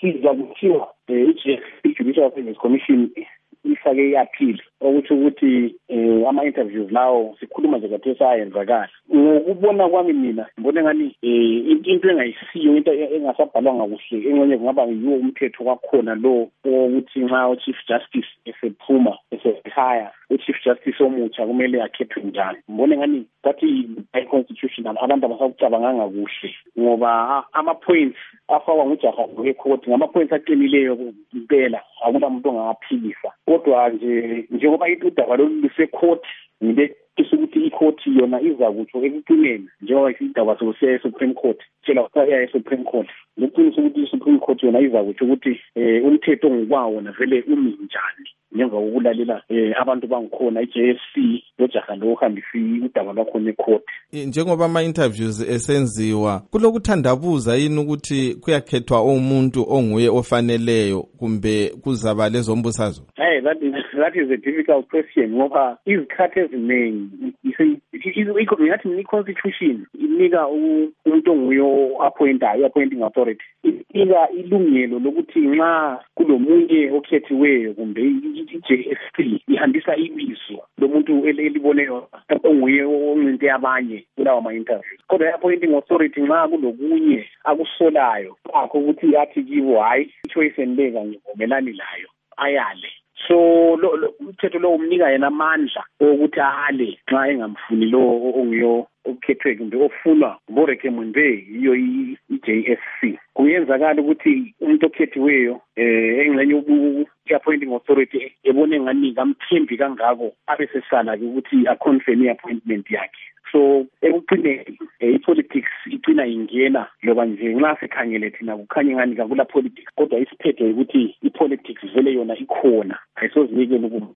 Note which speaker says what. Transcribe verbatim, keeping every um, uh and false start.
Speaker 1: sizwa kuthiwa i-Judicial Service Commission ifake i-appeal ukuthi ukuthi eh, ama-interviews lawo sikhuluma nje kathi sayenzakala. Ngokubona kwami mina ngibona ngani eh, into engayisiyo into engasabhalwanga kuhle engxenye kungaba yiwo umthetho kwakhona lo ukuthi nxa u-Chief Justice esephuma esehaya u-Chief Justice omutsha kumele akhethwe njani. Ngibona ngani bathi i-constitutional abantu abasakucabanganga kuhle ngoba ama-points afakwa ngujaha wekhoti ngama-points aqinileyo kuphela akuna muntu ongaphikisa. Kodwa nje njengoba idaba lolu lusecourt ngibe ukuthi icourt yona iza kutsho ekucineni njengoba isidaba sokusiya e-Supreme Court tshela ukuya e-Supreme Court leqiniso ukuthi i-Supreme Court yona iza kutsho ukuthi eh, umthetho ngokwawo na vele umi njani ngemva kokulalela eh, abantu bangikhona i-J S C lojaha lo hambisi udaba lwakho ne-court.
Speaker 2: Njengoba ama-interviews esenziwa kulokuthandabuza yini ukuthi kuyakhethwa umuntu onguye ofaneleyo kumbe kuzaba lezombusazwe?
Speaker 1: Hey, that is that is a difficult question ngoba izikhathi eziningi ngathi i-constitution inika umuntu onguye appointayo appointing authority inika ilungelo lokuthi nxa kulomunye okhethiweyo kumbe i-J S C ihambisa ibizo lomuntu eliboneyo onguye oncinte abanye kulawa ma-interviews. Kodwa i-appointing authority nxa kulokunye akusolayo akho ukuthi athi kibo hayi i-choice enibeka ngivumelani layo ayale. So umthetho lo umnika yena amandla ukuthi ahale nxa engamfuni lo onguyo okukhethwe kumbe ofunwa ngorekhemende yiyo i-J S C. Kuyenzakala ukuthi umuntu okhethiweyo eh engxenye i-appointing authority ebone ngani kamthembi kangako abesesala ukuthi a-confirm i-appointment yakhe. So ekugcineni i-politics igcina ingena loba nje nxa sikhangele thina kukhanye ngani kakula politics kodwa isiphetho ukuthi i-politics vele yona ikhona ayisozinikele